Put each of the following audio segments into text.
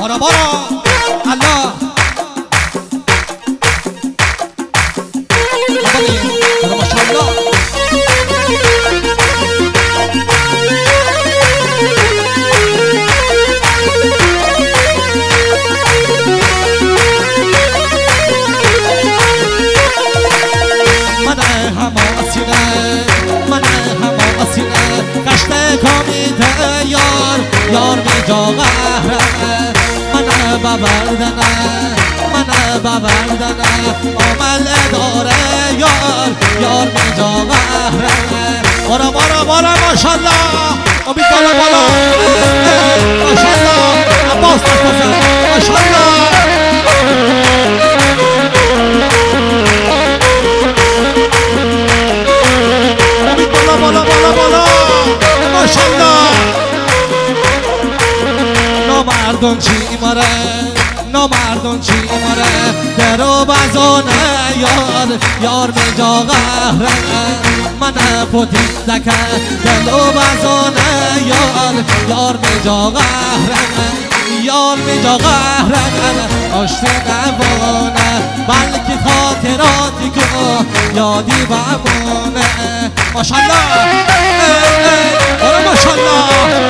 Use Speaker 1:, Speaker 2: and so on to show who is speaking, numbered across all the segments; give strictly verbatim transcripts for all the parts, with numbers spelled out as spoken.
Speaker 1: بارا بارا الله ماشاءالله من هماسینه من هماسینه کشت کامیده یار یار می جا قهرمه من ببردنه من ببردنه عمل اداره یار یار می جا قهرمه بارا بارا بارا ماشالله امید بالا بالا ماشالله عباس دست ماشالله بالا بالا بالا ماشالله نامردون چی ماره نامردون چی ماره در و بزانه یار یار می جا قهرمه من پوتیزکه دل و بزانه یار یار می جا قهرمه یار می جا قهرمه آشتی نبانه بلکه خاطراتی که یادی بمونه ماشالله برای ماشالله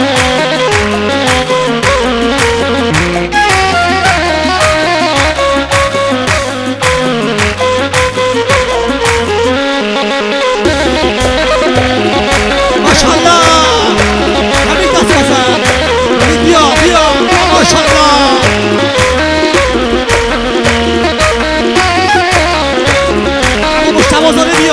Speaker 1: ماشالله همین دست بزن بیا بیا ماشالله مشتبه بیا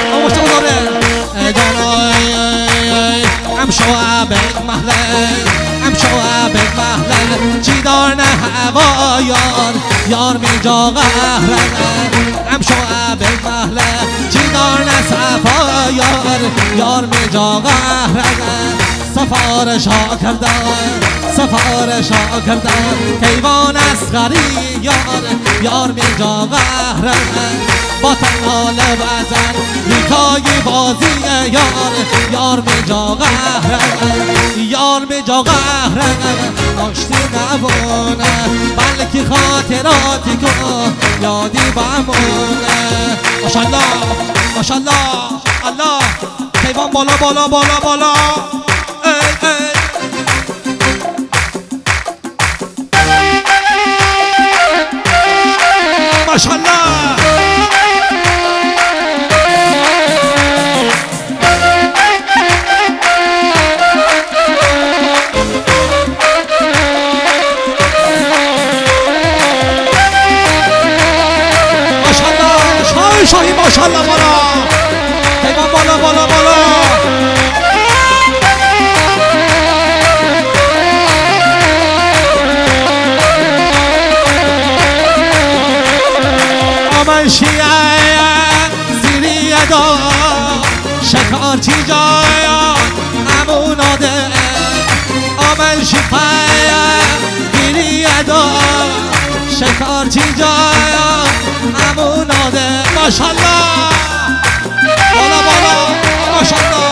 Speaker 1: ام شوابک محله ام شوابک محله چی دار نه هوا یار یار می جا قهرمه ام شوابک محله چی دار نه صفا یار یار می جا قهرمه سفارش ها کردن سفارش ها کردن کیوان اصغری یار یار می جا قهرمه با تنال بزن نیکای بازی یار یار می جا قهرمه یار می جا قهرمه آشتی نبونه بلکه خاطراتی که یادی بمونه ماشالله ماشالله الله کیوان بالا بالا بالا بالا ای ای ماشالله شاهی ماشالله بالا پیمان بالا بالا بالا آمن شیعه زیری ادا شکار چی جایا اموناده آمن شیعه زیری ادا شکار چی جایا اموناده ماشالله بالا بالا ماشالله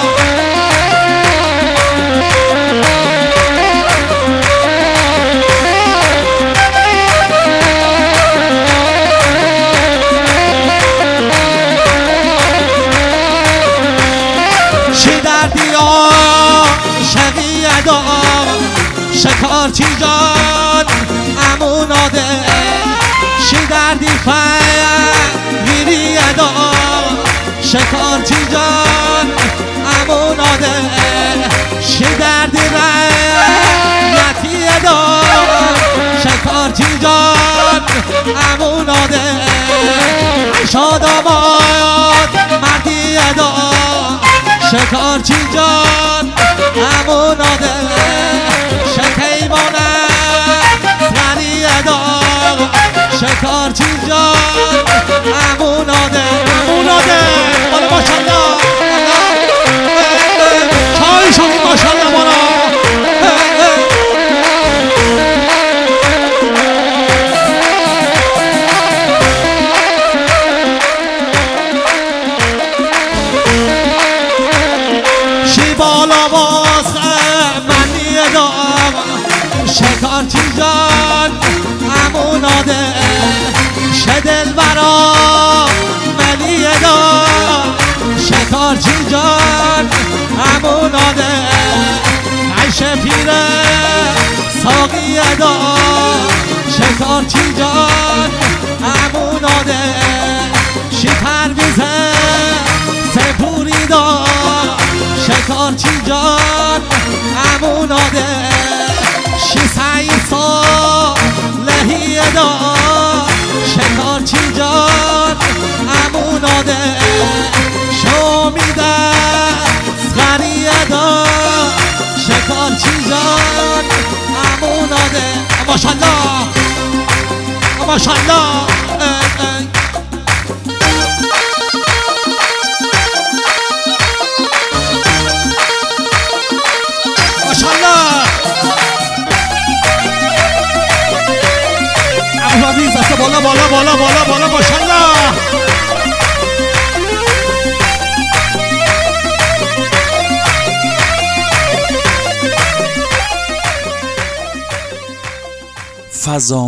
Speaker 1: چی دردی ها شقی ادا شکار چی جان اموناده چی دردی خیلی ادا شکار چی جان اموناده چی دردی ریتی ادا شکار چی جان اموناده شاد آباد مردی ادا شکار چی جان اموناده شکیمانه سری ادا شکار چی جان اموناده اموناده بالا ماشالله چای شاهی ماشالله بالا شی بالا واسه منی ادا شکارچی جان اموناده شه دل برا ملی دار شکارچی جان اموناده عیش پیره ساقی دار شکارچی جان اموناده شی پرویزه سپوری دار شکارچی جان اموناده شی سعیسا لحیه دار شکارچی جان اموناده شو میده غریه دار شکارچی جان اموناده ماشالله ماشالله ماشالله ابو دست بالا بالا بالا بالا بالا ماشالله
Speaker 2: فضا